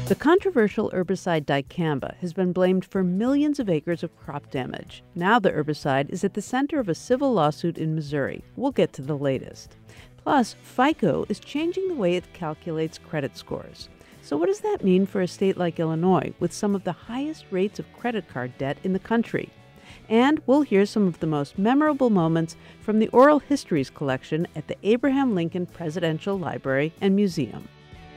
The controversial herbicide dicamba has been blamed for millions of acres of crop damage. Now the herbicide is at the center of a civil lawsuit in Missouri. We'll get to the latest. Plus, FICO is changing the way it calculates credit scores. So what does that mean for a state like Illinois with some of the highest rates of credit card debt in the country? And we'll hear some of the most memorable moments from the Oral Histories collection at the Abraham Lincoln Presidential Library and Museum.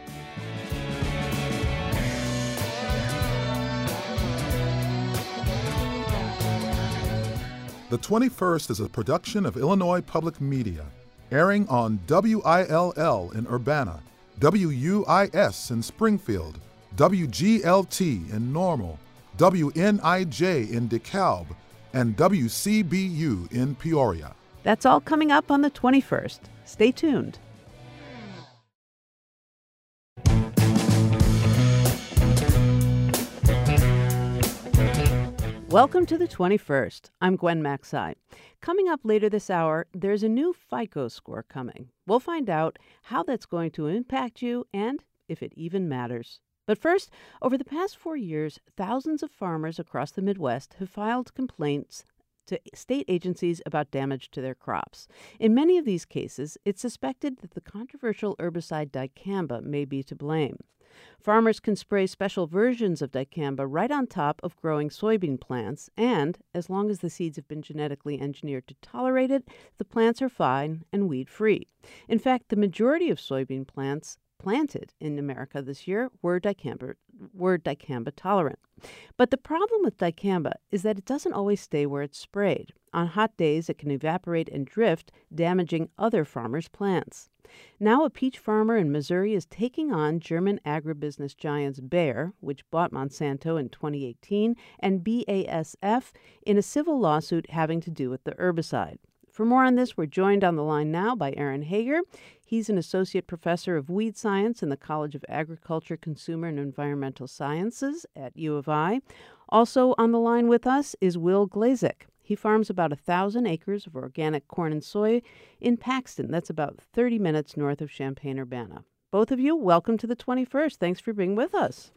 The 21st is a production of Illinois Public Media, airing on WILL in Urbana, WUIS in Springfield, WGLT in Normal, WNIJ in DeKalb, and WCBU in Peoria. That's all coming up on the 21st. Stay tuned. Welcome to the 21st. I'm Gwen Macsai. Coming up later this hour, there's a new FICO score coming. We'll find out how that's going to impact you and if it even matters. But first, over the past 4 years, thousands of farmers across the Midwest have filed complaints to state agencies about damage to their crops. In many of these cases, it's suspected that the controversial herbicide dicamba may be to blame. Farmers can spray special versions of dicamba right on top of growing soybean plants, and as long as the seeds have been genetically engineered to tolerate it, the plants are fine and weed-free. In fact, the majority of soybean plants planted in America this year were dicamba tolerant. But the problem with dicamba is that it doesn't always stay where it's sprayed. On hot days, it can evaporate and drift, damaging other farmers' plants. Now a peach farmer in Missouri is taking on German agribusiness giants Bayer, which bought Monsanto in 2018, and BASF in a civil lawsuit having to do with the herbicide. For more on this, we're joined on the line now by Aaron Hager. He's an associate professor of weed science in the College of Agriculture, Consumer, and Environmental Sciences at U of I. Also on the line with us is Will Glazek. He farms about 1,000 acres of organic corn and soy in Paxton. That's about 30 minutes north of Champaign-Urbana. Both of you, welcome to the 21st. Thanks for being with us.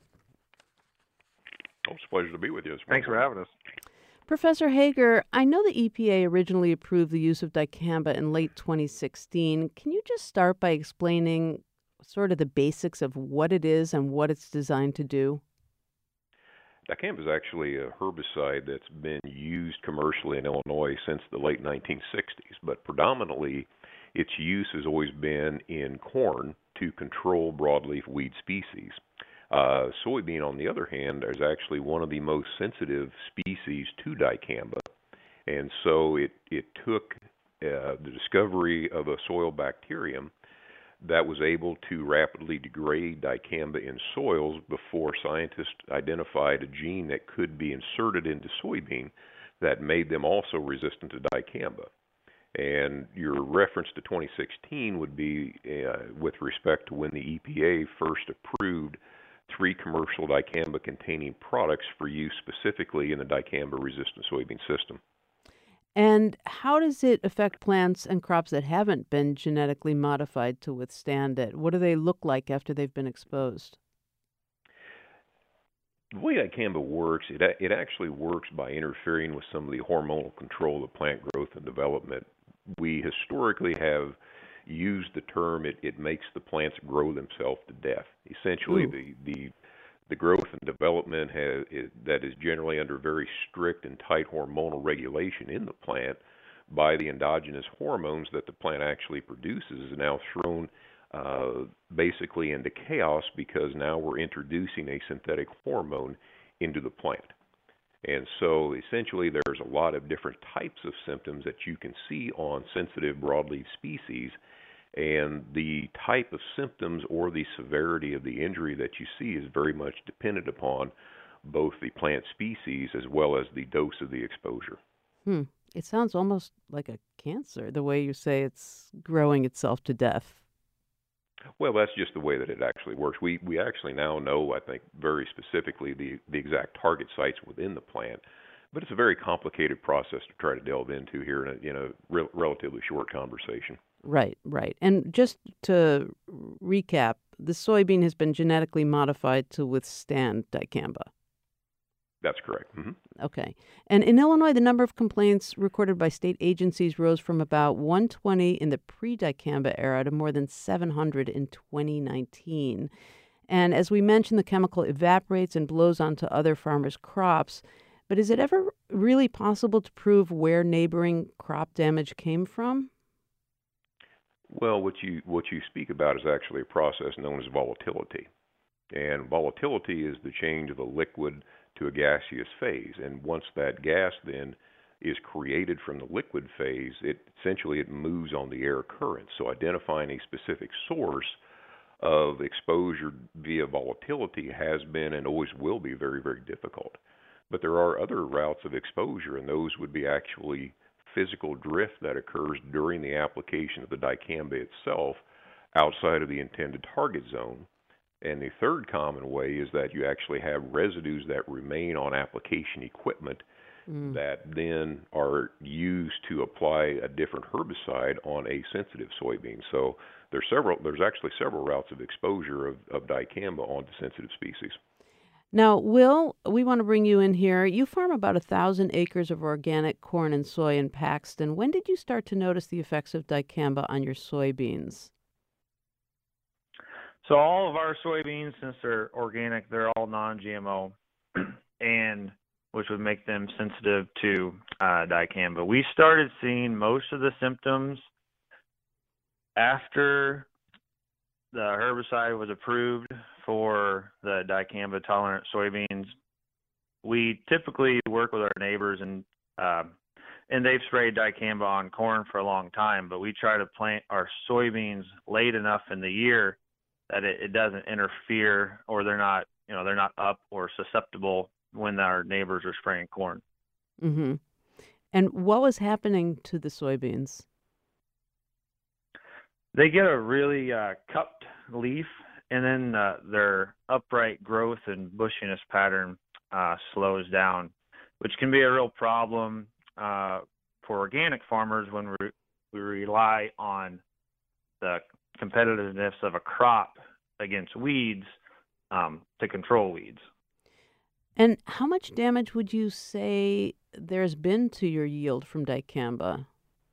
Oh, it's a pleasure to be with you. Thanks for having us. Professor Hager, I know the EPA originally approved the use of dicamba in late 2016. Can you just start by explaining sort of the basics of what it is and what it's designed to do? Dicamba is actually a herbicide that's been used commercially in Illinois since the late 1960s, but predominantly its use has always been in corn to control broadleaf weed species. Soybean, on the other hand, is actually one of the most sensitive species to dicamba, and so it took the discovery of a soil bacterium that was able to rapidly degrade dicamba in soils before scientists identified a gene that could be inserted into soybean that made them also resistant to dicamba. And your reference to 2016 would be with respect to when the EPA first approved 3 commercial dicamba-containing products for use specifically in the dicamba-resistant soybean system. And how does it affect plants and crops that haven't been genetically modified to withstand it? What do they look like after they've been exposed? The way dicamba works, it actually works by interfering with some of the hormonal control of plant growth and development. We historically have used the term it makes the plants grow themselves to death. Essentially, the growth and development that is generally under very strict and tight hormonal regulation in the plant by the endogenous hormones that the plant actually produces is now thrown basically into chaos because now we're introducing a synthetic hormone into the plant. And so essentially there's a lot of different types of symptoms that you can see on sensitive broadleaf species, and the type of symptoms or the severity of the injury that you see is very much dependent upon both the plant species as well as the dose of the exposure. It sounds almost like a cancer, the way you say it's growing itself to death. Well, that's just the way that it actually works. We actually now know, I think, very specifically the exact target sites within the plant, but it's a very complicated process to try to delve into here in a relatively short conversation. Right. And just to recap the soybean has been genetically modified to withstand dicamba. That's correct. Mm-hmm. Okay. And in Illinois, the number of complaints recorded by state agencies rose from about 120 in the pre-dicamba era to more than 700 in 2019. And as we mentioned, the chemical evaporates and blows onto other farmers' crops. But is it ever really possible to prove where neighboring crop damage came from? Well, what you speak about is actually a process known as volatility. And volatility is the change of a liquid to a gaseous phase. And once that gas then is created from the liquid phase, it moves on the air current. So identifying a specific source of exposure via volatility has been and always will be very, very difficult. But there are other routes of exposure, and those would be actually physical drift that occurs during the application of the dicamba itself outside of the intended target zone. And the third common way is that you actually have residues that remain on application equipment that then are used to apply a different herbicide on a sensitive soybean. So there's actually several routes of exposure of dicamba onto sensitive species. Now, Will, we want to bring you in here. You farm about 1,000 acres of organic corn and soy in Paxton. When did you start to notice the effects of dicamba on your soybeans? So all of our soybeans, since they're organic, they're all non-GMO, and which would make them sensitive to dicamba. We started seeing most of the symptoms after the herbicide was approved for the dicamba-tolerant soybeans. We typically work with our neighbors, and they've sprayed dicamba on corn for a long time, but we try to plant our soybeans late enough in the year that it doesn't interfere, or they're not up or susceptible when our neighbors are spraying corn. Mm-hmm. And what was happening to the soybeans? They get a really cupped leaf, and then their upright growth and bushiness pattern slows down, which can be a real problem for organic farmers when we rely on the competitiveness of a crop against weeds to control weeds. And how much damage would you say there's been to your yield from dicamba?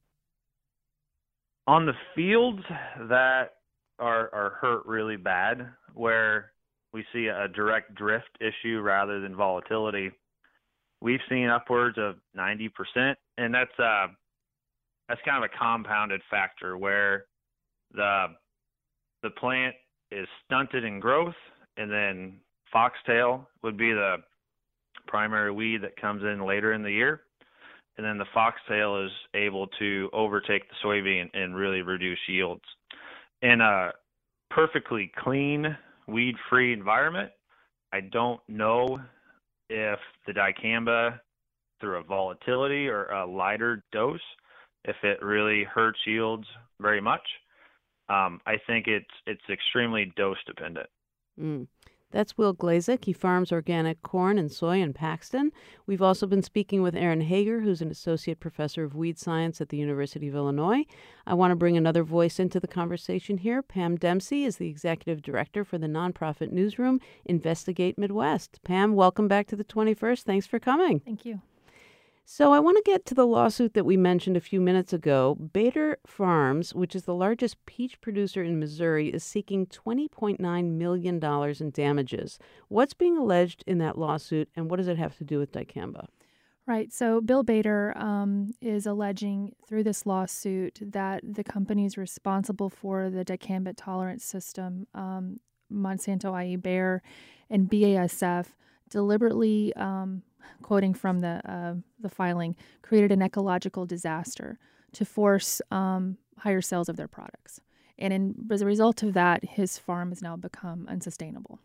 On the fields that are hurt really bad, where we see a direct drift issue rather than volatility, we've seen upwards of 90%, and that's kind of a compounded factor where the plant is stunted in growth, and then foxtail would be the primary weed that comes in later in the year, and then the foxtail is able to overtake the soybean and really reduce yields. In a perfectly clean, weed-free environment, I don't know if the dicamba, through a volatility or a lighter dose, if it really hurts yields very much. I think it's extremely dose dependent. That's Will Glazik. He farms organic corn and soy in Paxton. We've also been speaking with Aaron Hager, who's an associate professor of weed science at the University of Illinois. I want to bring another voice into the conversation here. Pam Dempsey is the executive director for the nonprofit newsroom Investigate Midwest. Pam, welcome back to the 21st. Thanks for coming. Thank you. So I want to get to the lawsuit that we mentioned a few minutes ago. Bader Farms, which is the largest peach producer in Missouri, is seeking $20.9 million in damages. What's being alleged in that lawsuit, and what does it have to do with dicamba? Right. So Bill Bader is alleging through this lawsuit that the companies responsible for the dicamba tolerance system, Monsanto, i.e. Bayer, and BASF, deliberately, quoting from the filing, created an ecological disaster to force higher sales of their products. And as a result of that, his farm has now become unsustainable.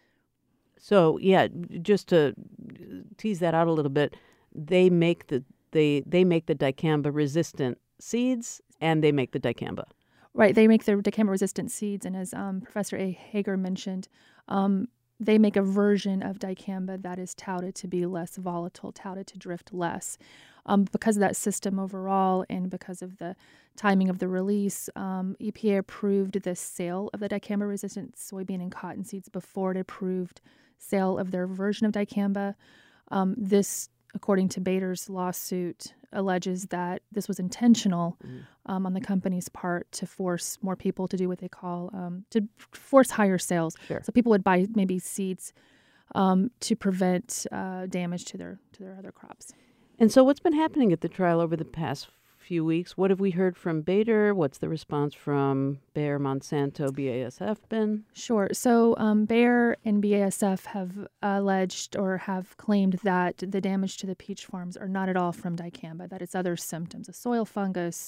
So, yeah, just to tease that out a little bit, they make the dicamba resistant seeds, and they make the dicamba. Right, they make the dicamba resistant seeds, and as Professor A. Hager mentioned, they make a version of dicamba that is touted to be less volatile, touted to drift less. Because of that system overall and because of the timing of the release, EPA approved the sale of the dicamba-resistant soybean and cotton seeds before it approved sale of their version of dicamba. This, according to Bader's lawsuit, alleges that this was intentional on the company's part to force more people to do what they call to force higher sales. Sure. So people would buy maybe seeds to prevent damage to their other crops. And so what's been happening at the trial over the past few weeks? What have we heard from Bader? What's the response from Bayer, Monsanto, BASF been? Sure. So Bayer and BASF have alleged or have claimed that the damage to the peach farms are not at all from dicamba, that it's other symptoms, a soil fungus,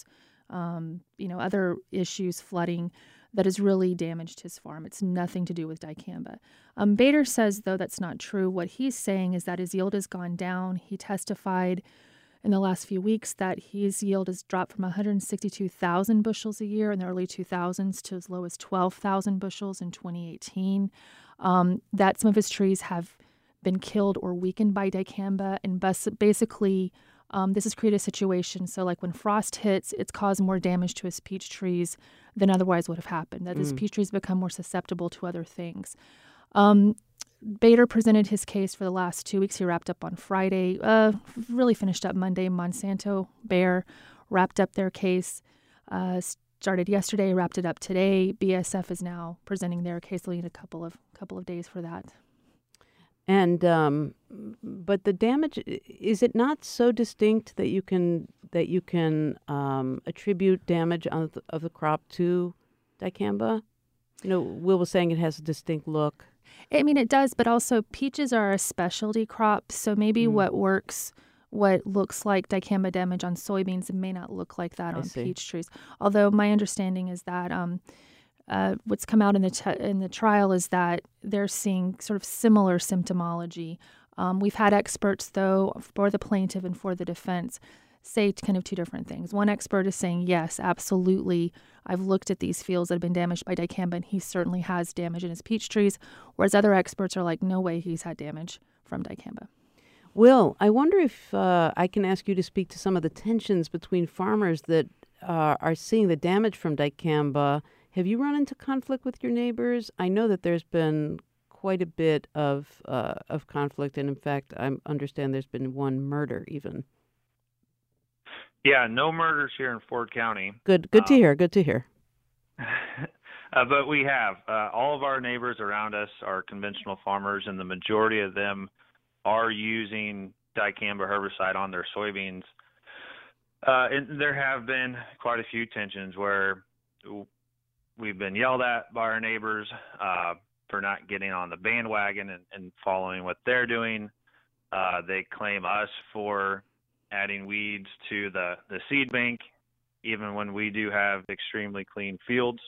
other issues, flooding, that has really damaged his farm. It's nothing to do with dicamba. Bader says, though, that's not true. What he's saying is that his yield has gone down. He testified in the last few weeks that his yield has dropped from 162,000 bushels a year in the early 2000s to as low as 12,000 bushels in 2018. That some of his trees have been killed or weakened by dicamba, and basically this has created a situation. So like when frost hits, it's caused more damage to his peach trees than otherwise would have happened, that his peach trees become more susceptible to other things. Bader presented his case for the last 2 weeks. He wrapped up on Friday, really finished up Monday. Monsanto, Bayer wrapped up their case, started yesterday, wrapped it up today. BASF is now presenting their case. They'll need a couple of days for that. And but the damage, is it not so distinct that you can attribute damage of the crop to dicamba? Will was saying it has a distinct look. I mean, it does, but also peaches are a specialty crop, so maybe what looks like dicamba damage on soybeans may not look like that on peach trees. Although my understanding is that what's come out in the trial is that they're seeing sort of similar symptomology. We've had experts, though, for the plaintiff and for the defense, say kind of two different things. One expert is saying, yes, absolutely, I've looked at these fields that have been damaged by dicamba, and he certainly has damage in his peach trees, whereas other experts are like, no way he's had damage from dicamba. Will, I wonder if I can ask you to speak to some of the tensions between farmers that are seeing the damage from dicamba. Have you run into conflict with your neighbors? I know that there's been quite a bit of conflict, and in fact, I understand there's been one murder even. Yeah, no murders here in Ford County. Good to hear. Good to hear. But we have all of our neighbors around us are conventional farmers, and the majority of them are using dicamba herbicide on their soybeans. And there have been quite a few tensions where we've been yelled at by our neighbors for not getting on the bandwagon and following what they're doing. They claim us for adding weeds to the seed bank, even when we do have extremely clean fields.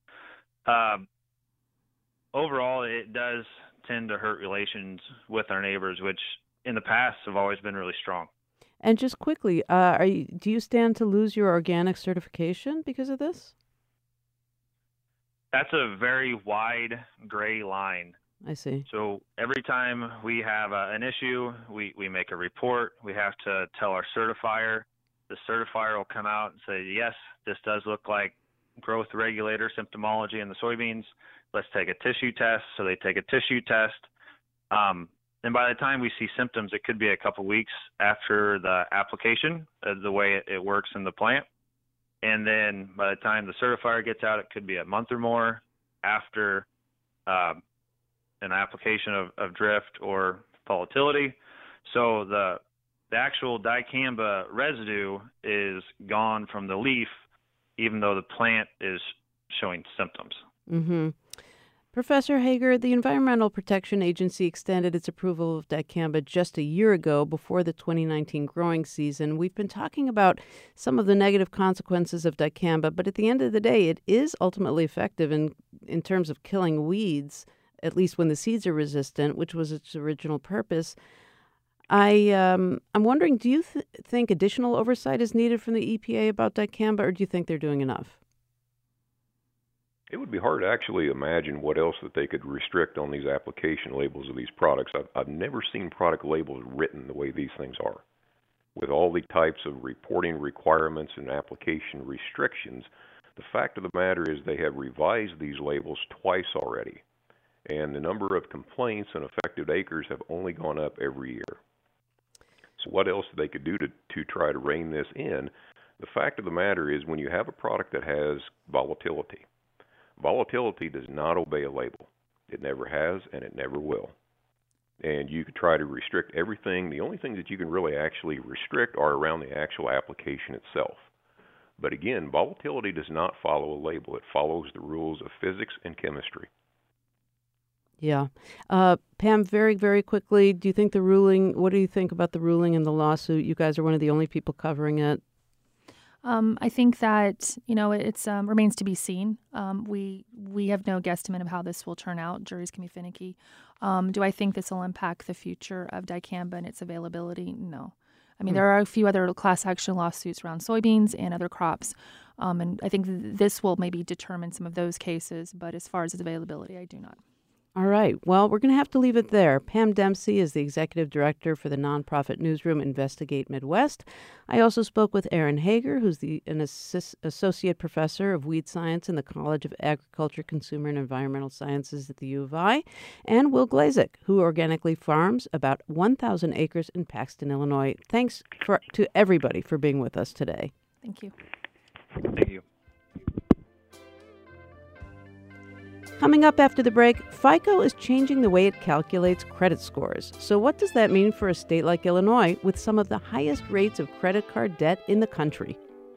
Overall, it does tend to hurt relations with our neighbors, which in the past have always been really strong. And just quickly, do you stand to lose your organic certification because of this? That's a very wide gray line. I see. So every time we have an issue, we make a report. We have to tell our certifier. The certifier will come out and say, yes, this does look like growth regulator symptomology in the soybeans. Let's take a tissue test. So they take a tissue test. And by the time we see symptoms, it could be a couple weeks after the application, the way it works in the plant. And then by the time the certifier gets out, it could be a month or more after an application of drift or volatility. So the actual dicamba residue is gone from the leaf, even though the plant is showing symptoms. Mm-hmm. Professor Hager, the Environmental Protection Agency extended its approval of dicamba just a year ago before the 2019 growing season. We've been talking about some of the negative consequences of dicamba, but at the end of the day, it is ultimately effective in terms of killing weeds, at least when the seeds are resistant, which was its original purpose. I'm wondering, do you think additional oversight is needed from the EPA about dicamba, or do you think they're doing enough? It would be hard to actually imagine what else that they could restrict on these application labels of these products. I've never seen product labels written the way these things are. With all the types of reporting requirements and application restrictions, the fact of the matter is they have revised these labels twice already, and the number of complaints and affected acres have only gone up every year. So what else they could do to try to rein this in? The fact of the matter is when you have a product that has volatility, volatility does not obey a label. It never has and it never will. And you could try to restrict everything. The only things that you can really actually restrict are around the actual application itself. But again, volatility does not follow a label. It follows the rules of physics and chemistry. Yeah. Pam, very, very quickly, do you think the ruling, what do you think about the ruling in the lawsuit? You guys are one of the only people covering it. I think that, it's remains to be seen. We have no guesstimate of how this will turn out. Juries can be finicky. Do I think this will impact the future of dicamba and its availability? No. I mean, there are a few other class action lawsuits around soybeans and other crops, and I think this will maybe determine some of those cases. But as far as its availability, I do not. All right. Well, we're going to have to leave it there. Pam Dempsey is the executive director for the nonprofit newsroom Investigate Midwest. I also spoke with Aaron Hager, who's an associate professor of weed science in the College of Agriculture, Consumer, and Environmental Sciences at the U of I, and Will Glazik, who organically farms about 1,000 acres in Paxton, Illinois. Thanks to everybody for being with us today. Thank you. Thank you. Coming up after the break, FICO is changing the way it calculates credit scores. So what does that mean for a state like Illinois with some of the highest rates of credit card debt in the country?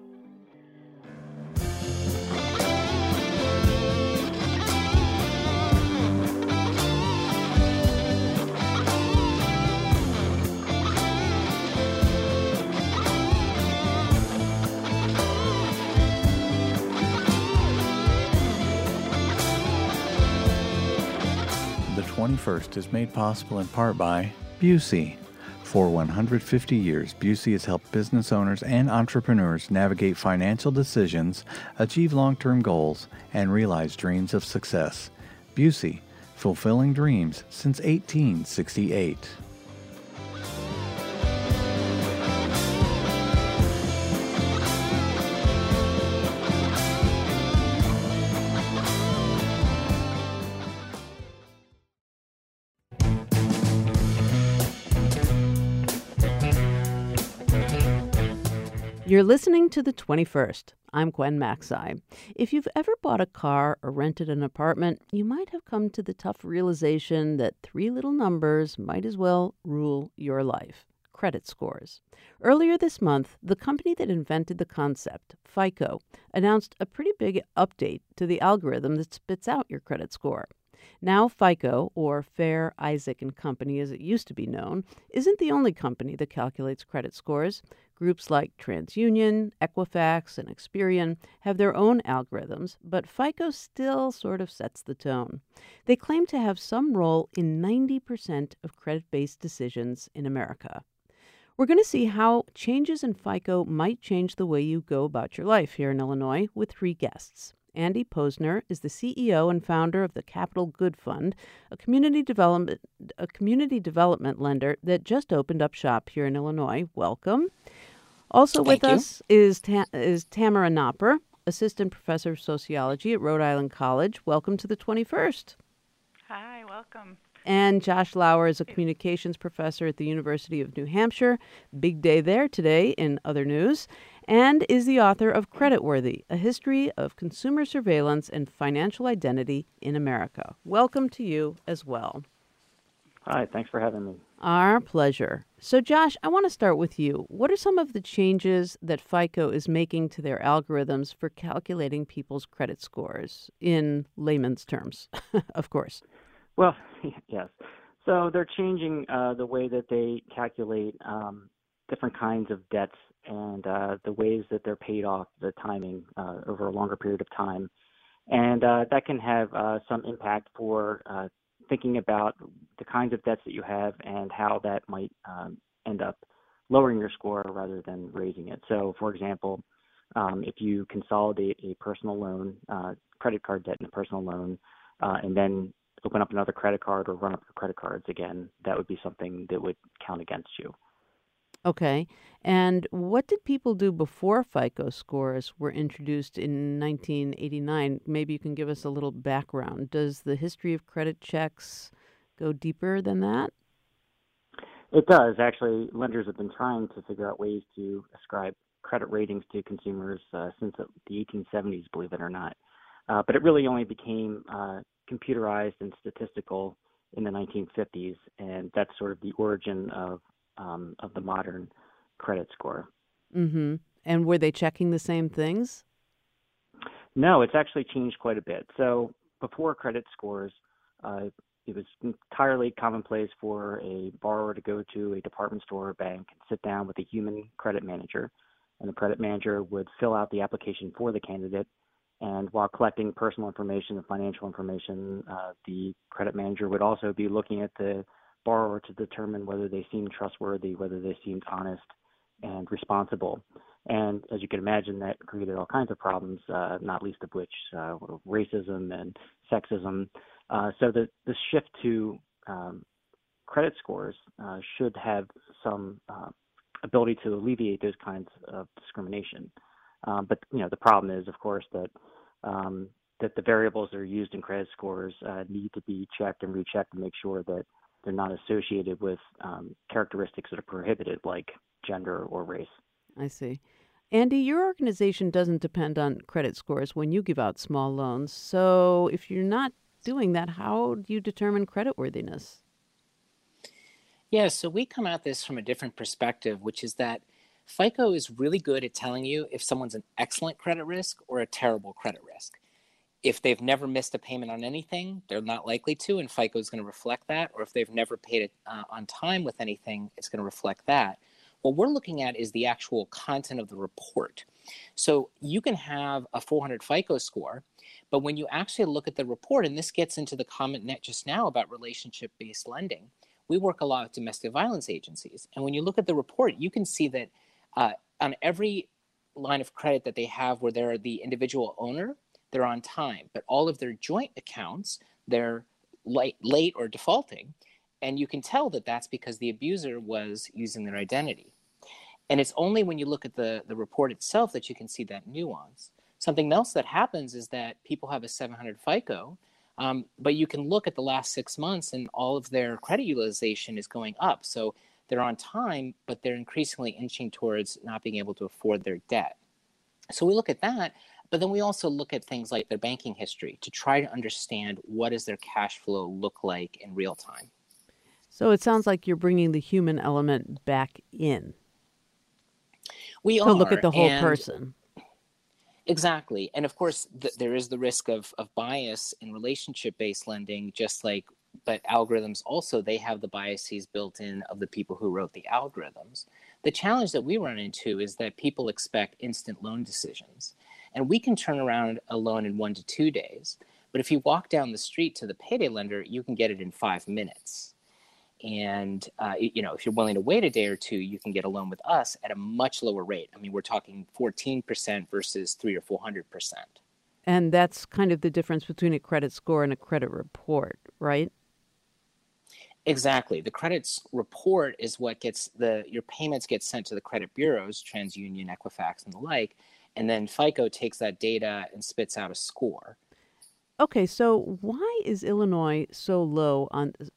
The 21st is made possible in part by Busey. For 150 years, Busey has helped business owners and entrepreneurs navigate financial decisions, achieve long-term goals, and realize dreams of success. Busey, fulfilling dreams since 1868. You're listening to The 21st. I'm Gwen Macsai. If you've ever bought a car or rented an apartment, you might have come to the tough realization that three little numbers might as well rule your life: credit scores. Earlier this month, the company that invented the concept, FICO, announced a pretty big update to the algorithm that spits out your credit score. Now FICO, or Fair, Isaac and Company as it used to be known, isn't the only company that calculates credit scores. Groups like TransUnion, Equifax, and Experian have their own algorithms, but FICO still sort of sets the tone. They claim to have some role in 90% of credit-based decisions in America. We're going to see how changes in FICO might change the way you go about your life here in Illinois with three guests. Andy Posner is the CEO and founder of the Capital Good Fund, a community development lender that just opened up shop here in Illinois. Welcome. Also with us is Tamara Knopper, assistant professor of sociology at Rhode Island College. Welcome to the 21st. Hi, welcome. And Josh Lauer is a communications professor at the University of New Hampshire. Big day there today in other news. And is the author of Creditworthy, A History of Consumer Surveillance and Financial Identity in America. Welcome to you as well. Hi, thanks for having me. Our pleasure. So, Josh, I want to start with you. What are some of the changes that FICO is making to their algorithms for calculating people's credit scores in layman's terms, of course? Well, yes. So they're changing the way that they calculate different kinds of debts and the ways that they're paid off, the timing over a longer period of time. And that can have some impact for thinking about the kinds of debts that you have and how that might end up lowering your score rather than raising it. So, for example, if you consolidate a personal loan, credit card debt and a personal loan, and then open up another credit card or run up your credit cards again, that would be something that would count against you. Okay. And what did people do before FICO scores were introduced in 1989? Maybe you can give us a little background. Does the history of credit checks go deeper than that? It does. Actually, lenders have been trying to figure out ways to ascribe credit ratings to consumers since the 1870s, believe it or not. But it really only became computerized and statistical in the 1950s, and that's sort of the origin of the modern credit score. Mm-hmm. And were they checking the same things? No, it's actually changed quite a bit. So before credit scores, it was entirely commonplace for a borrower to go to a department store or bank and sit down with a human credit manager, and the credit manager would fill out the application for the candidate. And while collecting personal information and financial information, the credit manager would also be looking at the borrower to determine whether they seemed trustworthy, whether they seemed honest and responsible. And as you can imagine, that created all kinds of problems, not least of which racism and sexism. So the shift to credit scores should have some ability to alleviate those kinds of discrimination. But the problem is, of course, that the variables that are used in credit scores need to be checked and rechecked to make sure that they're not associated with characteristics that are prohibited, like gender or race. I see. Andy, your organization doesn't depend on credit scores when you give out small loans. So if you're not doing that, how do you determine creditworthiness? Yeah, so we come at this from a different perspective, which is that FICO is really good at telling you if someone's an excellent credit risk or a terrible credit risk. If they've never missed a payment on anything, they're not likely to, and FICO is going to reflect that. Or if they've never paid it on time with anything, it's going to reflect that. What we're looking at is the actual content of the report. So you can have a 400 FICO score, but when you actually look at the report, and this gets into the comment net just now about relationship-based lending, we work a lot with domestic violence agencies. And when you look at the report, you can see that on every line of credit that they have where they're the individual owner, they're on time. But all of their joint accounts, they're late or defaulting. And you can tell that that's because the abuser was using their identity. And it's only when you look at the report itself that you can see that nuance. Something else that happens is that people have a 700 FICO, but you can look at the last 6 months and all of their credit utilization is going up. So they're on time, but they're increasingly inching towards not being able to afford their debt. So we look at that, but then we also look at things like their banking history to try to understand what does their cash flow look like in real time. So it sounds like you're bringing the human element back in. We are. To look at the whole person. Exactly. And of course, there is the risk of bias in relationship-based lending, but algorithms also, they have the biases built in of the people who wrote the algorithms. The challenge that we run into is that people expect instant loan decisions. And we can turn around a loan in 1 to 2 days. But if you walk down the street to the payday lender, you can get it in 5 minutes. And, if you're willing to wait a day or two, you can get a loan with us at a much lower rate. I mean, we're talking 14% versus 300 or 400%. And that's kind of the difference between a credit score and a credit report, right? Exactly. The credit report is what gets your payments get sent to the credit bureaus, TransUnion, Equifax, and the like. And then FICO takes that data and spits out a score. Okay, so why is Illinois so low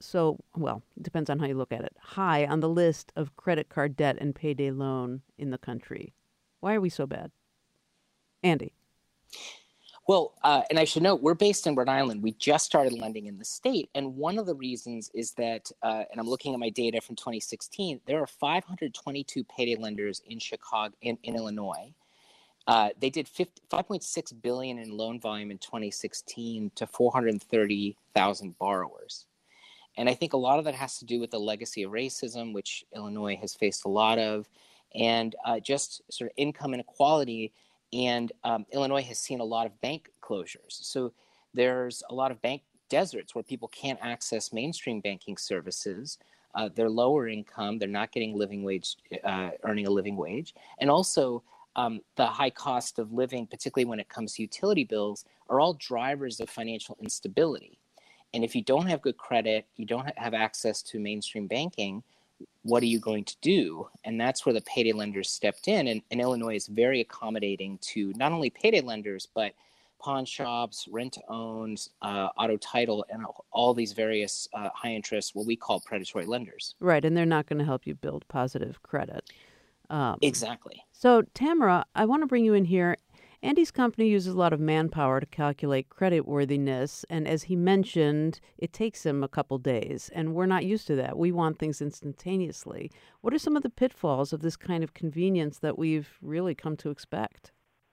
it depends on how you look at it, high on the list of credit card debt and payday loan in the country? Why are we so bad? Andy. Well, and I should note, we're based in Rhode Island. We just started lending in the state. And one of the reasons is that, and I'm looking at my data from 2016, there are 522 payday lenders in Chicago, in Illinois. They did $5.6 billion in loan volume in 2016 to 430,000 borrowers. And I think a lot of that has to do with the legacy of racism, which Illinois has faced a lot of, and just sort of income inequality. And Illinois has seen a lot of bank closures. So there's a lot of bank deserts where people can't access mainstream banking services. They're lower income. They're not getting earning a living wage. And also, the high cost of living, particularly when it comes to utility bills, are all drivers of financial instability. And if you don't have good credit, you don't have access to mainstream banking, what are you going to do? And that's where the payday lenders stepped in. And Illinois is very accommodating to not only payday lenders, but pawn shops, rent-to-owns, auto title, and all these various high-interest, what we call predatory lenders. Right, and they're not going to help you build positive credit. Exactly. So, Tamara, I want to bring you in here. Andy's company uses a lot of manpower to calculate creditworthiness, and as he mentioned, it takes him a couple days, and we're not used to that. We want things instantaneously. What are some of the pitfalls of this kind of convenience that we've really come to expect?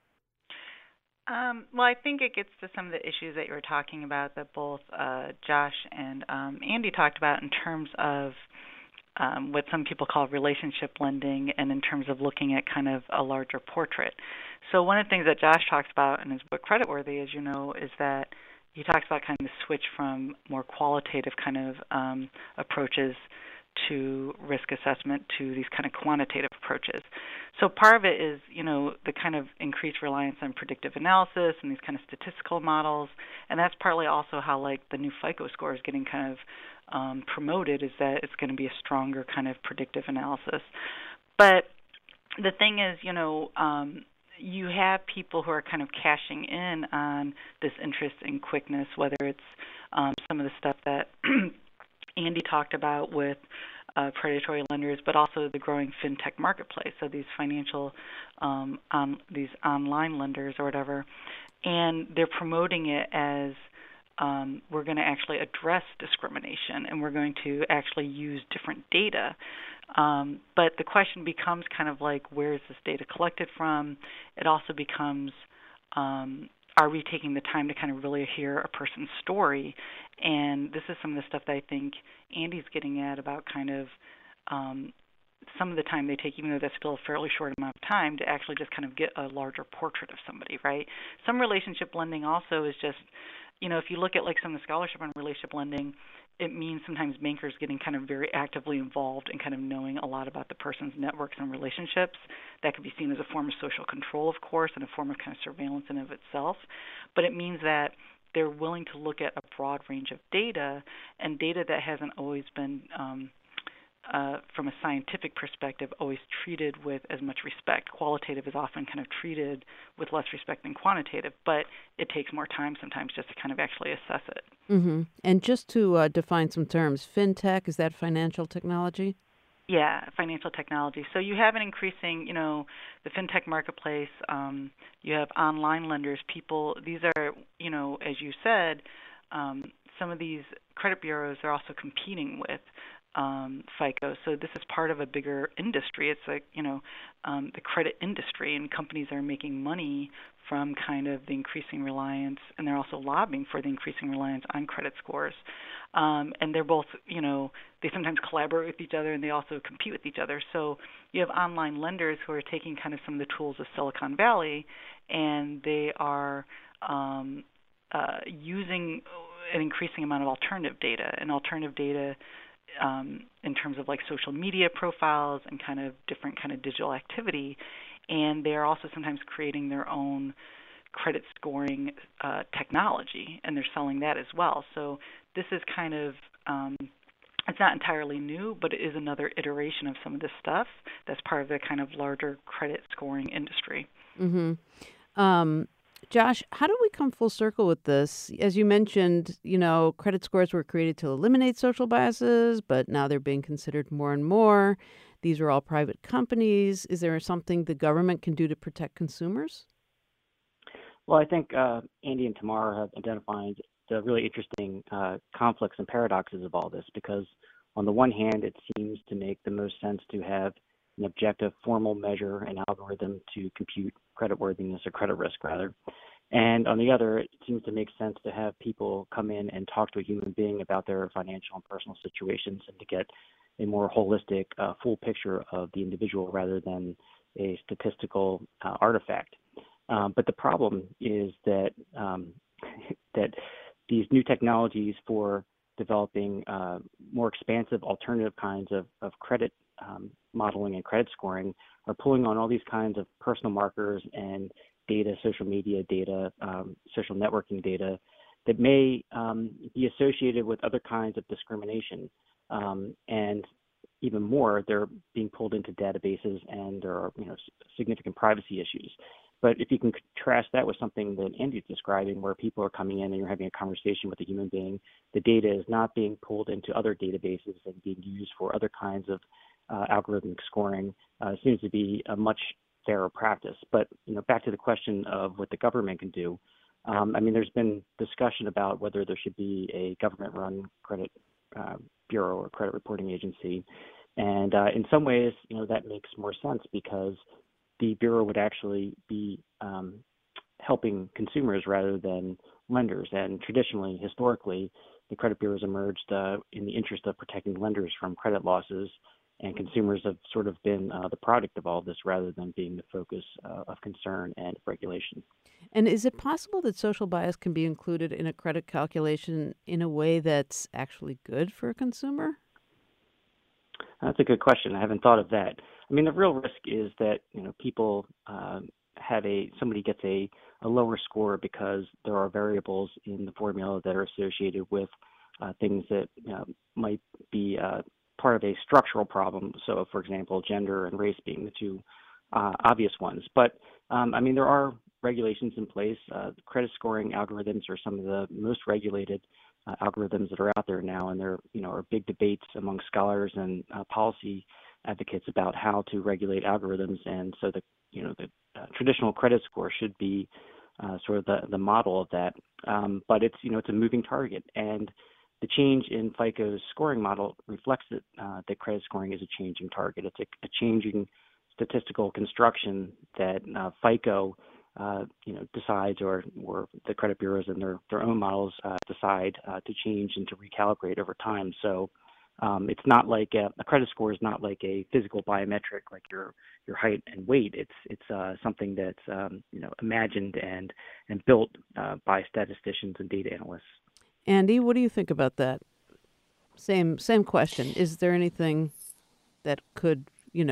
Well, I think it gets to some of the issues that you were talking about that both Josh and Andy talked about in terms of what some people call relationship lending, and in terms of looking at kind of a larger portrait. So one of the things that Josh talks about in his book Creditworthy, as you know, is that he talks about kind of the switch from more qualitative kind of approaches to risk assessment to these kind of quantitative approaches. So part of it is, the kind of increased reliance on predictive analysis and these kind of statistical models, and that's partly also how like the new FICO score is getting kind of promoted, is that it's going to be a stronger kind of predictive analysis. But the thing is, you have people who are kind of cashing in on this interest in quickness, whether it's some of the stuff that Andy talked about with predatory lenders, but also the growing fintech marketplace. So these financial, these online lenders or whatever, and they're promoting it as we're going to actually address discrimination, and we're going to actually use different data. But the question becomes kind of like, where is this data collected from? It also becomes, are we taking the time to kind of really hear a person's story? And this is some of the stuff that I think Andy's getting at about kind of some of the time they take, even though that's still a fairly short amount of time, to actually just kind of get a larger portrait of somebody, right? Some relationship lending also is just, if you look at like some of the scholarship on relationship lending, it means sometimes bankers getting kind of very actively involved and kind of knowing a lot about the person's networks and relationships. That could be seen as a form of social control, of course, and a form of kind of surveillance in of itself. But it means that they're willing to look at a broad range of data, and data that hasn't always been, from a scientific perspective, always treated with as much respect. Qualitative is often kind of treated with less respect than quantitative, but it takes more time sometimes just to kind of actually assess it. Mm-hmm. And just to define some terms, fintech, is that financial technology? Yeah, financial technology. So you have an increasing, the fintech marketplace. You have online lenders. These are, as you said, some of these credit bureaus are also competing with FICO. So this is part of a bigger industry. It's like, the credit industry, and companies are making money from kind of the increasing reliance, and they're also lobbying for the increasing reliance on credit scores. And they're both, they sometimes collaborate with each other, and they also compete with each other. So you have online lenders who are taking kind of some of the tools of Silicon Valley, and they are using an increasing amount of alternative data. And alternative data in terms of like social media profiles and kind of different kind of digital activity. And they're also sometimes creating their own credit scoring technology, and they're selling that as well. So this is kind of, it's not entirely new, but it is another iteration of some of this stuff that's part of the kind of larger credit scoring industry. Mm-hmm. Josh, how do we come full circle with this? As you mentioned, credit scores were created to eliminate social biases, but now they're being considered more and more. These are all private companies. Is there something the government can do to protect consumers? Well, I think Andy and Tamara have identified the really interesting conflicts and paradoxes of all this, because on the one hand, it seems to make the most sense to have an objective formal measure and algorithm to compute creditworthiness or credit risk, rather. And on the other, it seems to make sense to have people come in and talk to a human being about their financial and personal situations, and to get a more holistic, full picture of the individual rather than a statistical artifact. But the problem is that that these new technologies for developing more expansive alternative kinds of credit modeling and credit scoring are pulling on all these kinds of personal markers and data, social media data, social networking data that may be associated with other kinds of discrimination. And even more, they're being pulled into databases, and there are significant privacy issues. But if you can contrast that with something that Andy's describing, where people are coming in and you're having a conversation with a human being, the data is not being pulled into other databases and being used for other kinds of algorithmic scoring, seems to be a much fairer practice. But back to the question of what the government can do. There's been discussion about whether there should be a government-run credit bureau or credit reporting agency, and in some ways, that makes more sense because the bureau would actually be helping consumers rather than lenders. And traditionally, historically, the credit bureaus emerged in the interest of protecting lenders from credit losses, and consumers have sort of been the product of all this rather than being the focus of concern and regulation. And is it possible that social bias can be included in a credit calculation in a way that's actually good for a consumer? That's a good question. I haven't thought of that. The real risk is that people somebody gets a lower score because there are variables in the formula that are associated with things that might be part of a structural problem. So, for example, gender and race being the two obvious ones. But there are regulations in place. Credit scoring algorithms are some of the most regulated algorithms that are out there now, and there are big debates among scholars and policy advocates about how to regulate algorithms. And so the traditional credit score should be sort of the model of that. But it's a moving target, and the change in FICO's scoring model reflects that credit scoring is a changing target. It's a changing statistical construction that FICO decides, or the credit bureaus and their own models decide to change and to recalibrate over time. So it's not like a credit score is not like a physical biometric like your height and weight. It's something that's imagined and built by statisticians and data analysts. Andy, what do you think about that? Same question. Is there anything that could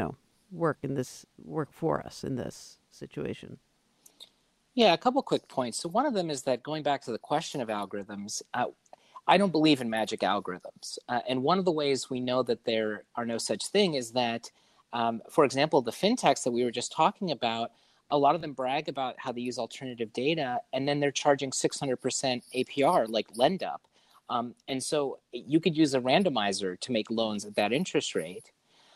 work for us in this situation? Yeah, a couple quick points. So one of them is that going back to the question of algorithms, I don't believe in magic algorithms. And one of the ways we know that there are no such thing is that, for example, the fintechs that we were just talking about, a lot of them brag about how they use alternative data, and then they're charging 600% APR, like LendUp. And so you could use a randomizer to make loans at that interest rate.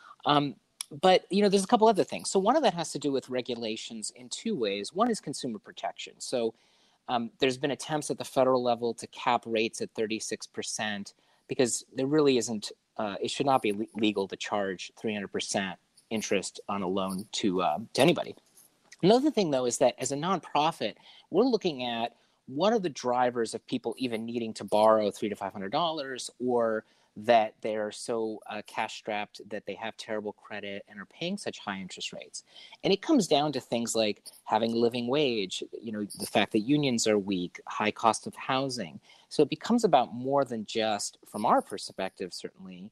But, there's a couple other things. So one of that has to do with regulations in two ways. One is consumer protection. So there's been attempts at the federal level to cap rates at 36% because there really isn't, it should not be legal to charge 300% interest on a loan to anybody. Another thing, though, is that as a nonprofit, we're looking at what are the drivers of people even needing to borrow $300 to $500, or that they're so cash-strapped that they have terrible credit and are paying such high interest rates. And it comes down to things like having a living wage, the fact that unions are weak, high cost of housing. So it becomes about more than just, from our perspective, certainly,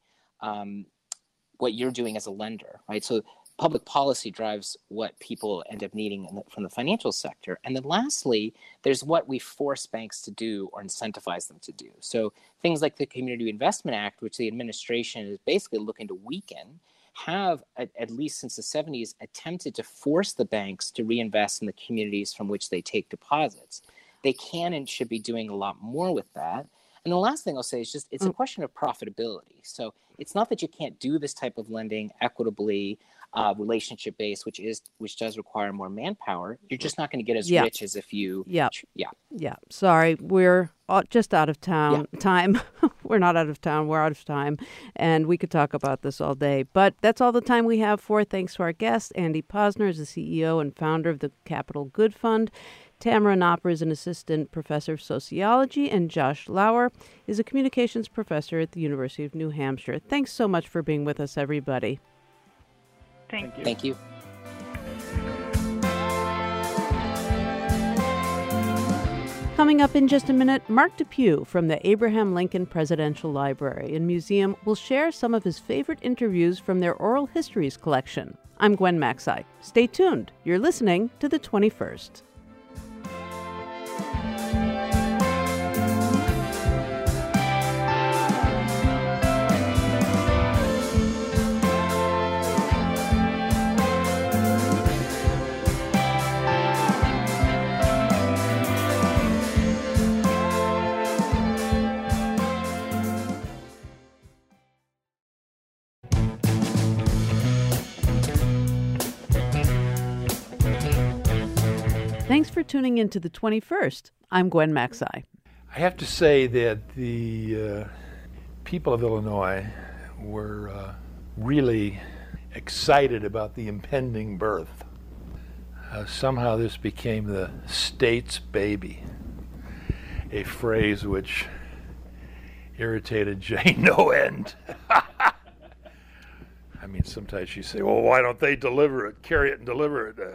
what you're doing as a lender, right? So public policy drives what people end up needing from the financial sector. And then lastly, there's what we force banks to do or incentivize them to do. So things like the Community Investment Act, which the administration is basically looking to weaken, have, at least since the 70s, attempted to force the banks to reinvest in the communities from which they take deposits. They can and should be doing a lot more with that. And the last thing I'll say is just it's a question of profitability. So it's not that you can't do this type of lending equitably, relationship-based, which does require more manpower. You're just not going to get as rich as if you... Yeah. Sorry, we're just out of time. We're not out of town. We're out of time. And we could talk about this all day. But that's all the time we have for. Thanks to our guest. Andy Posner is the CEO and founder of the Capital Good Fund. Tamara Nopper is an assistant professor of sociology, and Josh Lauer is a communications professor at the University of New Hampshire. Thanks so much for being with us, everybody. Thank you. Thank you. Coming up in just a minute, Mark Depew from the Abraham Lincoln Presidential Library and Museum will share some of his favorite interviews from their oral histories collection. I'm Gwen Macsai. Stay tuned. You're listening to The 21st. Thanks for tuning in to The 21st. I'm Gwen Macsai. I have to say that the people of Illinois were really excited about the impending birth. Somehow this became the state's baby, a phrase which irritated Jane no end. I mean, sometimes you say, well, why don't they carry it and deliver it?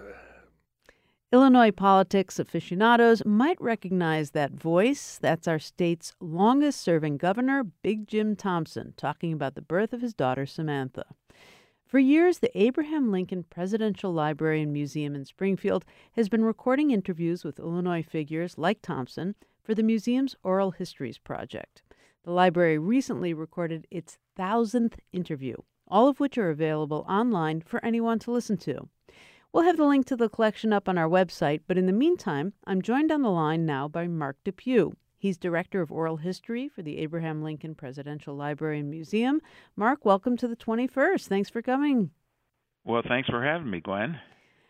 Illinois politics aficionados might recognize that voice. That's our state's longest-serving governor, Big Jim Thompson, talking about the birth of his daughter, Samantha. For years, the Abraham Lincoln Presidential Library and Museum in Springfield has been recording interviews with Illinois figures like Thompson for the museum's Oral Histories Project. The library recently recorded its 1,000th interview, all of which are available online for anyone to listen to. We'll have the link to the collection up on our website, but in the meantime, I'm joined on the line now by Mark Depew. He's Director of Oral History for the Abraham Lincoln Presidential Library and Museum. Mark, welcome to The 21st. Thanks for coming. Well, thanks for having me, Gwen.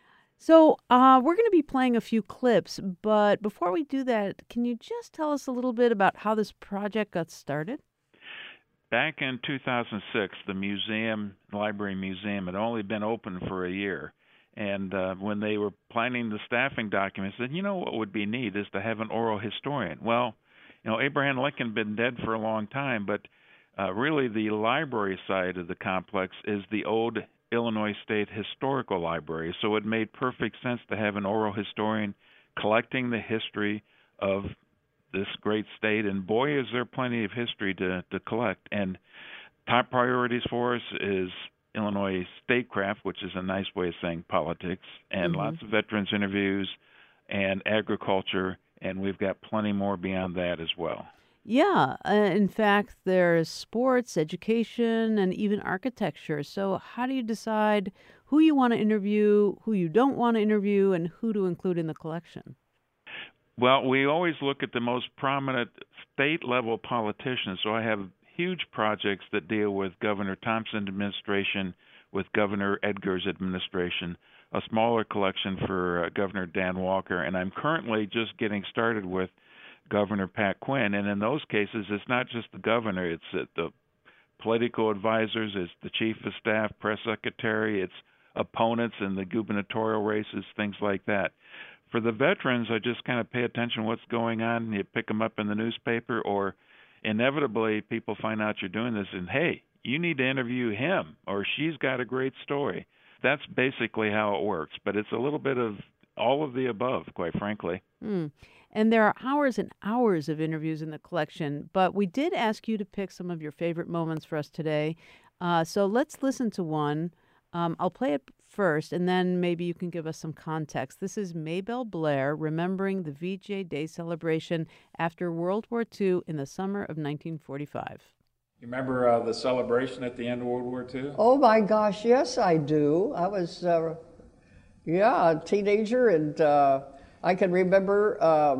So we're going to be playing a few clips, but before we do that, can you just tell us a little bit about how this project got started? Back in 2006, the Library Museum had only been open for a year. And when they were planning the staffing documents, they said, what would be neat is to have an oral historian. Well, Abraham Lincoln had been dead for a long time, but really the library side of the complex is the old Illinois State Historical Library. So it made perfect sense to have an oral historian collecting the history of this great state. And boy, is there plenty of history to collect. And top priorities for us is Illinois statecraft, which is a nice way of saying politics, and lots of veterans interviews and agriculture, and we've got plenty more beyond that as well. Yeah. In fact, there's sports, education, and even architecture. So how do you decide who you want to interview, who you don't want to interview, and who to include in the collection? Well, we always look at the most prominent state-level politicians. So I have huge projects that deal with Governor Thompson's administration, with Governor Edgar's administration, a smaller collection for Governor Dan Walker, and I'm currently just getting started with Governor Pat Quinn. And in those cases, it's not just the governor, it's the political advisors, it's the chief of staff, press secretary, it's opponents in the gubernatorial races, things like that. For the veterans, I just kind of pay attention to what's going on. You pick them up in the newspaper, or inevitably people find out you're doing this and, hey, you need to interview him, or she's got a great story. That's basically how it works, but it's a little bit of all of the above, quite frankly. And there are hours and hours of interviews in the collection, but we did ask you to pick some of your favorite moments for us today. So let's listen to one. I'll play it first, and then maybe you can give us some context. This is Maybelle Blair remembering the VJ Day celebration after World War II in the summer of 1945. You remember the celebration at the end of World War II? Oh my gosh, yes I do. I was, a teenager, and I can remember,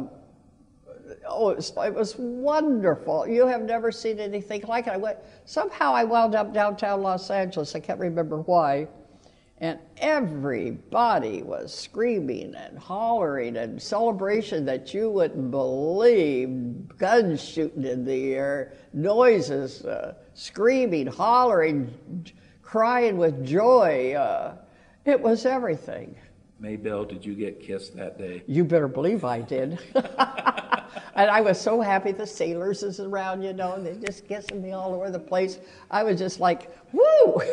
it was wonderful. You have never seen anything like it. Somehow I wound up downtown Los Angeles. I can't remember why. And everybody was screaming and hollering and celebration that you wouldn't believe. Guns shooting in the air, noises, screaming, hollering, crying with joy. It was everything. Maybelle, did you get kissed that day? You better believe I did. And I was so happy the sailors is around, and they're just kissing me all over the place. I was just like, woo!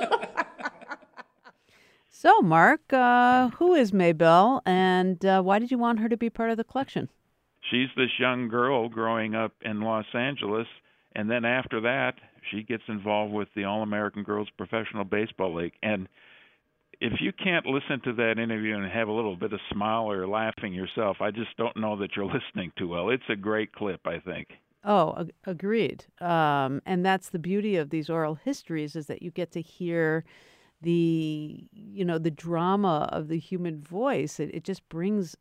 So, Mark, who is Maybelle, and why did you want her to be part of the collection? she's this young girl growing up in Los Angeles, and then after that, she gets involved with the All-American Girls Professional Baseball League. And if you can't listen to that interview and have a little bit of smile or laughing yourself, I just don't know that you're listening too well. It's a great clip, I think. Oh, agreed. And that's the beauty of these oral histories, is that you get to hear the drama of the human voice. It just brings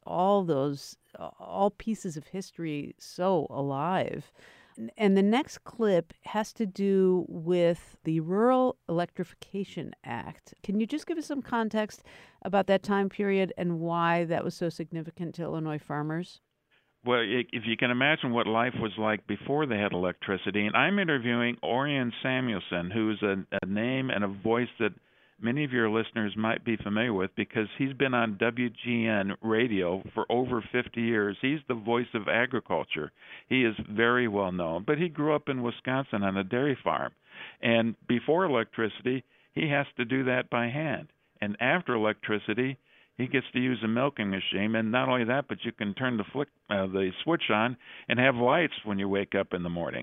all pieces of history so alive. And the next clip has to do with the Rural Electrification Act. Can you just give us some context about that time period and why that was so significant to Illinois farmers? Well, if you can imagine what life was like before they had electricity, and I'm interviewing Orion Samuelson, who's a name and a voice that many of your listeners might be familiar with because he's been on WGN radio for over 50 years. He's the voice of agriculture. He is very well known, but he grew up in Wisconsin on a dairy farm. And before electricity, he has to do that by hand. And after electricity, he gets to use a milking machine. And not only that, but you can turn the switch on and have lights when you wake up in the morning.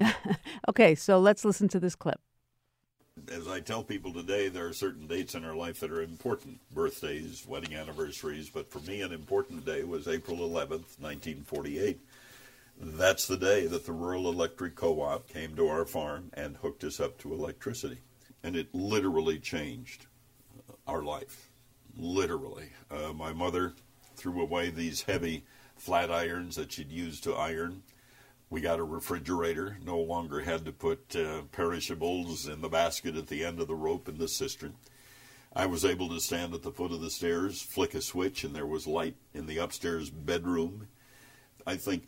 Okay, so let's listen to this clip. As I tell people today, there are certain dates in our life that are important, birthdays, wedding anniversaries, but for me an important day was April 11th, 1948. That's the day that the Rural Electric Co-op came to our farm and hooked us up to electricity. And it literally changed our life, literally. My mother threw away these heavy flat irons that she'd used to iron. We got a refrigerator, no longer had to put perishables in the basket at the end of the rope in the cistern. I was able to stand at the foot of the stairs, flick a switch, and there was light in the upstairs bedroom. I think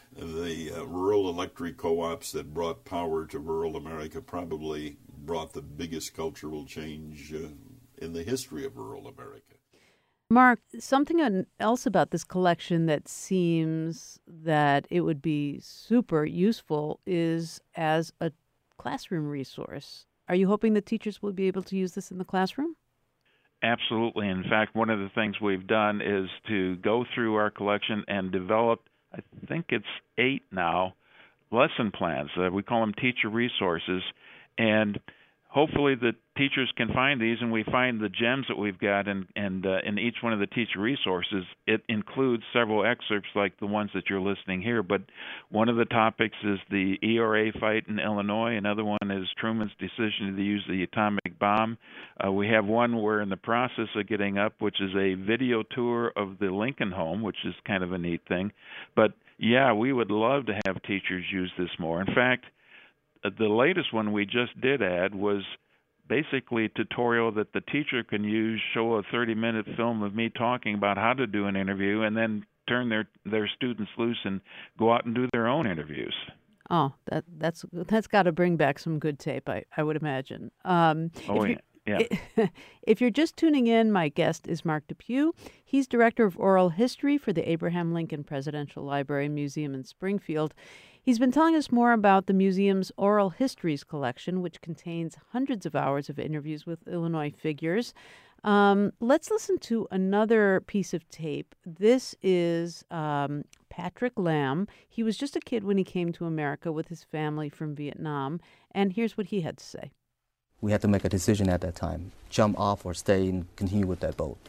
the rural electric co-ops that brought power to rural America probably brought the biggest cultural change in the history of rural America. Mark, something else about this collection that seems that it would be super useful is as a classroom resource. Are you hoping that teachers will be able to use this in the classroom? Absolutely. In fact, one of the things we've done is to go through our collection and develop, I think it's 8 now, lesson plans. We call them teacher resources. And hopefully the teachers can find these, and we find the gems that we've got, and in each one of the teacher resources, it includes several excerpts like the ones that you're listening here. But one of the topics is the ERA fight in Illinois. Another one is Truman's decision to use the atomic bomb. We have one we're in the process of getting up, which is a video tour of the Lincoln home, which is kind of a neat thing. But, yeah, we would love to have teachers use this more. In fact, the latest one we just did add was basically a tutorial that the teacher can use, show a 30-minute film of me talking about how to do an interview, and then turn their students loose and go out and do their own interviews. Oh, that's got to bring back some good tape, I would imagine. Yeah. If you're just tuning in, my guest is Mark Depew. He's Director of Oral History for the Abraham Lincoln Presidential Library and Museum in Springfield. He's been telling us more about the museum's Oral Histories collection, which contains hundreds of hours of interviews with Illinois figures. Let's listen to another piece of tape. This is Patrick Lamb. He was just a kid when he came to America with his family from Vietnam, and here's what he had to say. We had to make a decision at that time, jump off or stay and continue with that boat.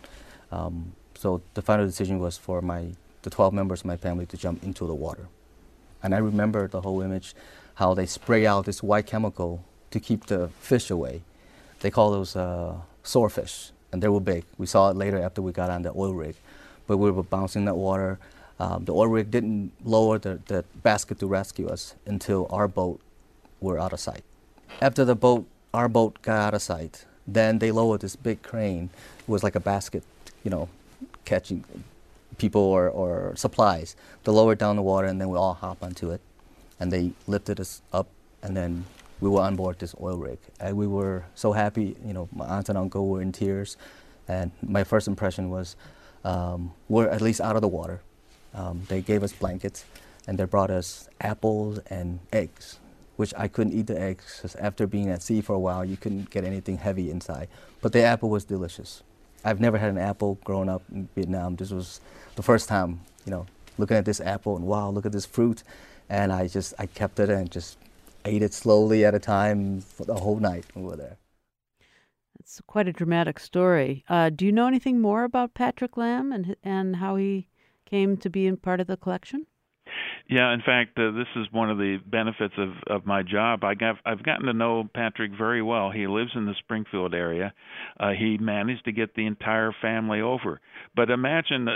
So the final decision was for the 12 members of my family to jump into the water. And I remember the whole image, how they spray out this white chemical to keep the fish away. They call those swordfish, and they were big. We saw it later after we got on the oil rig. But we were bouncing that water. The oil rig didn't lower the basket to rescue us until our boat were out of sight. After our boat got out of sight, then they lowered this big crane. It was like a basket, catching people or supplies. They lowered down the water, and then we all hop onto it. And they lifted us up, and then we were on board this oil rig. And we were so happy. My aunt and uncle were in tears. And my first impression was we're at least out of the water. They gave us blankets, and they brought us apples and eggs, which I couldn't eat the eggs because after being at sea for a while, you couldn't get anything heavy inside. But the apple was delicious. I've never had an apple growing up in Vietnam. This was the first time, looking at this apple and wow, look at this fruit. And I kept it and just ate it slowly at a time for the whole night when we were there. It's quite a dramatic story. Do you know anything more about Patrick Lamb and how he came to be in part of the collection? Yeah, in fact, this is one of the benefits of my job. I've gotten to know Patrick very well. He lives in the Springfield area. He managed to get the entire family over. But imagine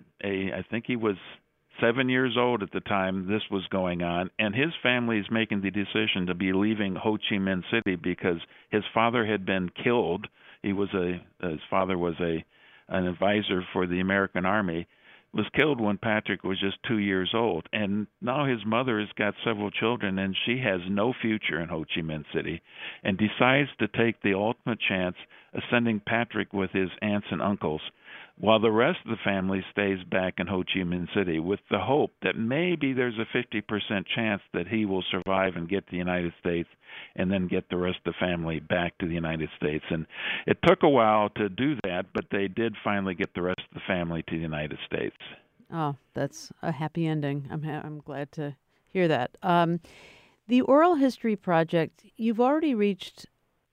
I think he was 7 years old at the time this was going on, and his family is making the decision to be leaving Ho Chi Minh City because his father had been killed. His father was an advisor for the American Army, was killed when Patrick was just 2 years old. And now his mother has got several children, and she has no future in Ho Chi Minh City, and decides to take the ultimate chance of sending Patrick with his aunts and uncles, while the rest of the family stays back in Ho Chi Minh City with the hope that maybe there's a 50% chance that he will survive and get to the United States and then get the rest of the family back to the United States. And it took a while to do that, but they did finally get the rest of the family to the United States. Oh, that's a happy ending. I'm glad to hear that. The Oral History Project, you've already reached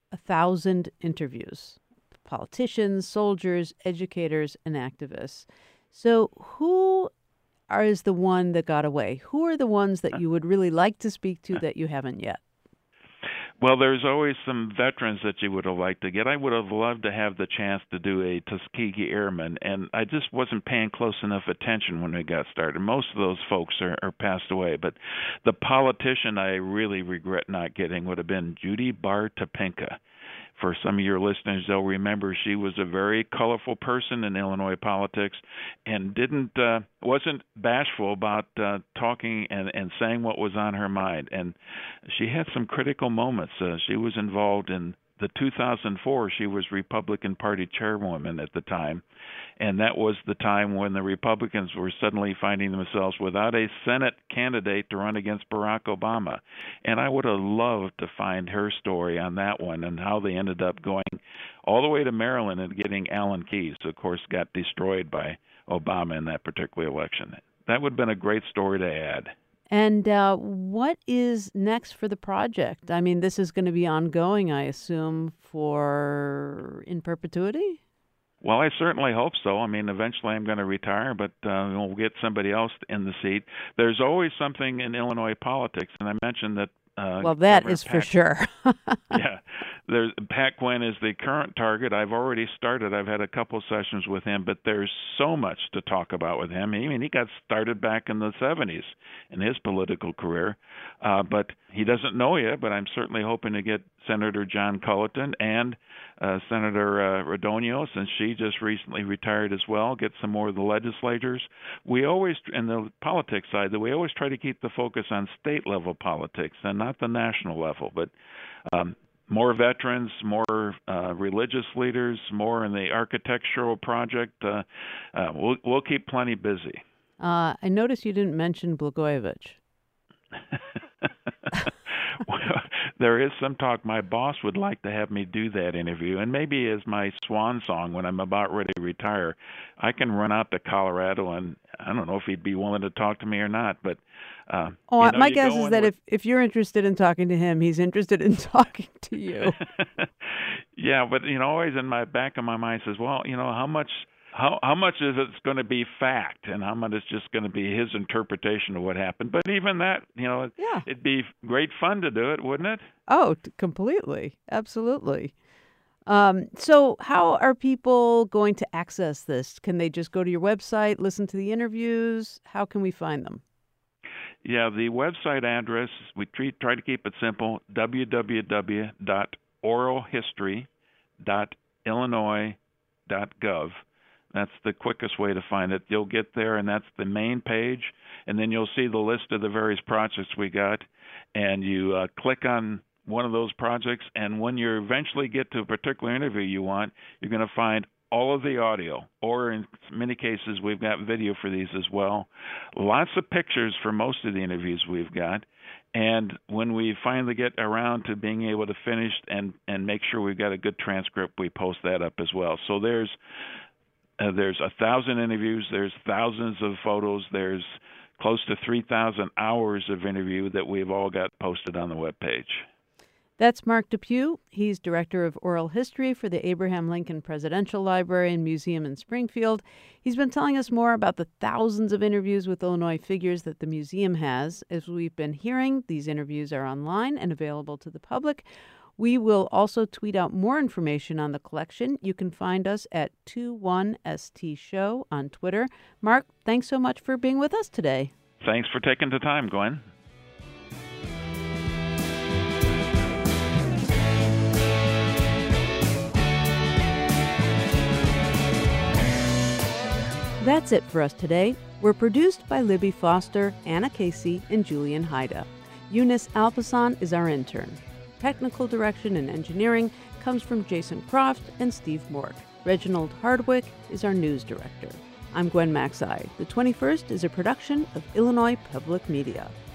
1,000 interviews. Politicians, soldiers, educators, and activists. So who is the one that got away? Who are the ones that you would really like to speak to that you haven't yet? Well, there's always some veterans that you would have liked to get. I would have loved to have the chance to do a Tuskegee Airman, and I just wasn't paying close enough attention when we got started. Most of those folks are passed away, but the politician I really regret not getting would have been Judy Bar Topinka. For some of your listeners, they'll remember she was a very colorful person in Illinois politics and wasn't bashful about talking and saying what was on her mind. And she had some critical moments. She was involved in the 2004, she was Republican Party chairwoman at the time, and that was the time when the Republicans were suddenly finding themselves without a Senate candidate to run against Barack Obama. And I would have loved to find her story on that one and how they ended up going all the way to Maryland and getting Alan Keyes, who, of course, got destroyed by Obama in that particular election. That would have been a great story to add. And what is next for the project? I mean, this is going to be ongoing, I assume, in perpetuity? Well, I certainly hope so. I mean, eventually I'm going to retire, but we'll get somebody else in the seat. There's always something in Illinois politics, and I mentioned that well, that is for sure. Yeah. Pat Quinn is the current target. I've already started. I've had a couple sessions with him, but there's so much to talk about with him. I mean, he got started back in the 70s in his political career, but he doesn't know yet, but I'm certainly hoping to get Senator John Culleton and Senator Radonio, since she just recently retired as well, get some more of the legislators. We always, in the politics side, we always try to keep the focus on state-level politics and not the national level, but more veterans, more religious leaders, more in the architectural project. We'll keep plenty busy. I noticed you didn't mention Blagojevich. Well, there is some talk. My boss would like to have me do that interview, and maybe as my swan song when I'm about ready to retire, I can run out to Colorado, and I don't know if he'd be willing to talk to me or not. But my guess is that if you're interested in talking to him, he's interested in talking to you. Yeah, but always in my back of my mind says, well, how much is it going to be fact, and how much is just going to be his interpretation of what happened? But even that, it'd be great fun to do it, wouldn't it? Oh, completely, absolutely. So, how are people going to access this? Can they just go to your website, listen to the interviews? How can we find them? Yeah, the website address, we try to keep it simple, www.oralhistory.illinois.gov. That's the quickest way to find it. You'll get there, and that's the main page, and then you'll see the list of the various projects we got, and you click on one of those projects, and when you eventually get to a particular interview you want, you're going to find all of the audio, or in many cases we've got video for these as well. Lots of pictures for most of the interviews we've got, and when we finally get around to being able to finish and make sure we've got a good transcript, we post that up as well. So there's There's 1,000 interviews. There's thousands of photos. There's close to 3,000 hours of interview that we've all got posted on the webpage. That's Mark Depew. He's Director of Oral History for the Abraham Lincoln Presidential Library and Museum in Springfield. He's been telling us more about the thousands of interviews with Illinois figures that the museum has. As we've been hearing, these interviews are online and available to the public. We will also tweet out more information on the collection. You can find us at 21ST Show on Twitter. Mark, thanks so much for being with us today. Thanks for taking the time, Gwen. That's it for us today. We're produced by Libby Foster, Anna Casey, and Julian Haida. Eunice Alpasan is our intern. Technical direction and engineering comes from Jason Croft and Steve Mork. Reginald Hardwick is our news director. I'm Gwen Macsai. The 21st is a production of Illinois Public Media.